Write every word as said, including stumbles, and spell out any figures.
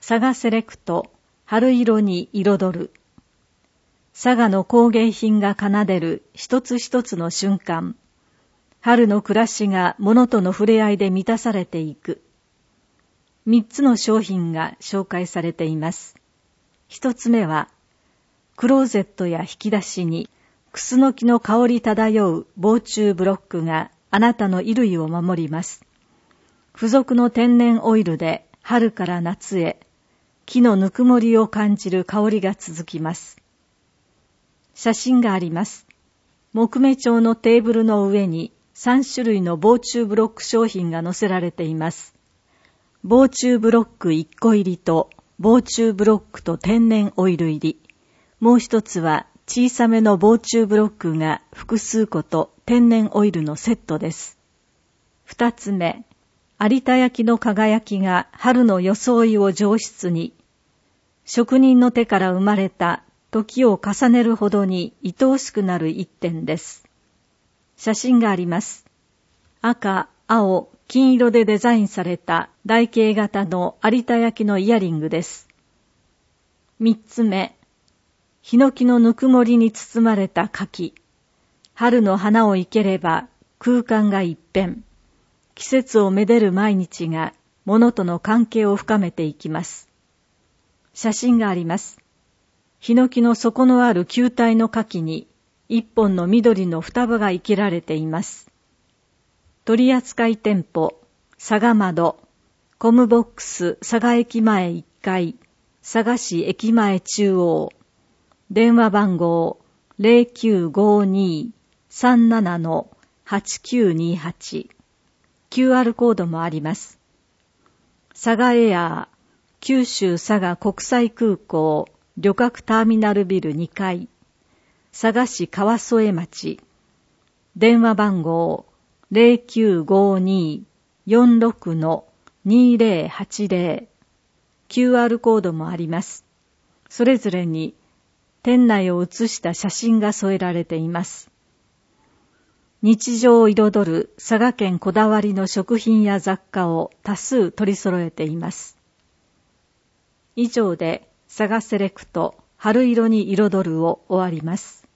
佐賀セレクト春色に彩る。佐賀の工芸品が奏でる一つ一つの瞬間、春の暮らしが物との触れ合いで満たされていく。三つの商品が紹介されています。一つ目は、クローゼットや引き出しにクスノキの香り漂う防虫ブロックがあなたの衣類を守ります。付属の天然オイルで春から夏へ木のぬくもりを感じる香りが続きます。写真があります。木目調のテーブルの上にさん種類の防虫ブロック商品が載せられています。防虫ブロックいっこ入りと防虫ブロックと天然オイル入り。もう一つは小さめの防虫ブロックが複数個と天然オイルのセットです。二つ目、有田焼の輝きが春の装いを上質に。職人の手から生まれた時を重ねるほどに愛おしくなる一点です。写真があります。赤、青、金色でデザインされた台形型の有田焼のイヤリングです。三つ目、ヒノキのぬくもりに包まれた柿。春の花を生ければ空間が一変。季節をめでる毎日が物との関係を深めていきます。写真があります。ヒノキの底のある球体の柿に一本の緑の双葉が生けられています。取扱店舗、佐賀窓、コムボックス佐賀駅前いっかい、佐賀市駅前中央、電話番号 ゼロきゅうごにーさんななのはちきゅうにはち、キューアール コードもあります。佐賀エアー、九州佐賀国際空港、旅客ターミナルビルにかい、佐賀市川添町、電話番号 ゼロきゅうごにーよんろくのにーぜろはちぜろ、キューアール コードもあります。それぞれに店内を写した写真が添えられています。日常を彩る佐賀県こだわりの食品や雑貨を多数取り揃えています。以上で佐賀セレクト春色に彩るを終わります。